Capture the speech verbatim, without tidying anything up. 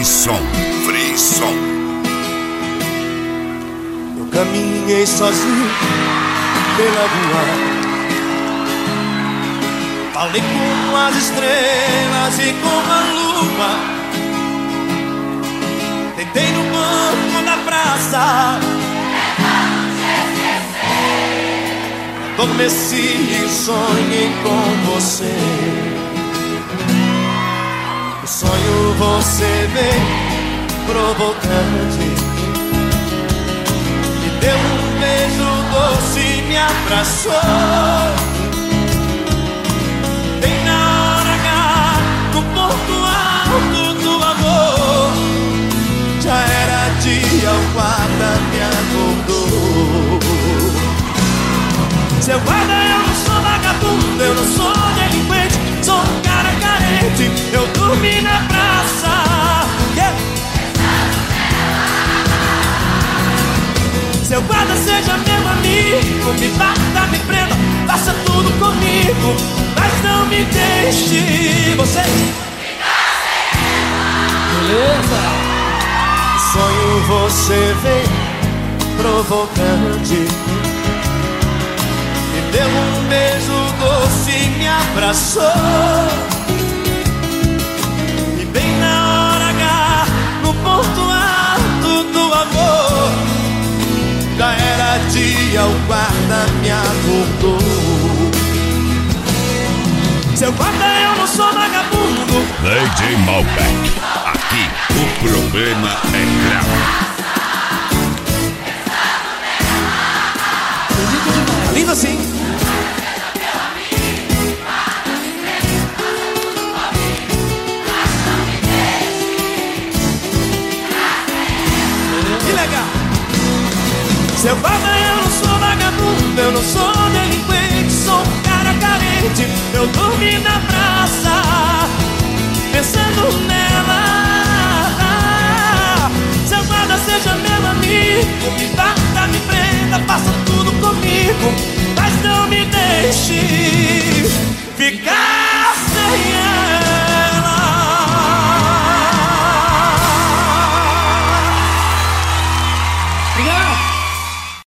Frisson, Frisson. Eu caminhei sozinho pela rua, falei com as estrelas e com a lua, deitei no banco da praça, adormeci e sonhei com você. O sonho você veio provocante, me deu um beijo doce e me abraçou. Bem na hora H, no ponto alto do amor, já era dia, o guarda me acordou. Seu guarda, eu não sou vagabundo, eu não sou delinquente, sou um cara carente, eu dormi na praça. Yeah. Seu guarda, seja meu amigo, me bata, me prenda, faça tudo comigo, mas não me deixe. Você beleza? O sonho você veio provocante, me deu um beijo doce e me abraçou. E bem na hora H, no ponto alto do amor, já era dia, o guarda me acordou. Seu guarda, eu não sou vagabundo. D J Malbec, aqui o problema é grave. Lindo assim. Que legal. Seu guarda, eu não sou vagabundo, eu não sou delinquente, sou um cara carente, eu dormi na praça, pensando nela.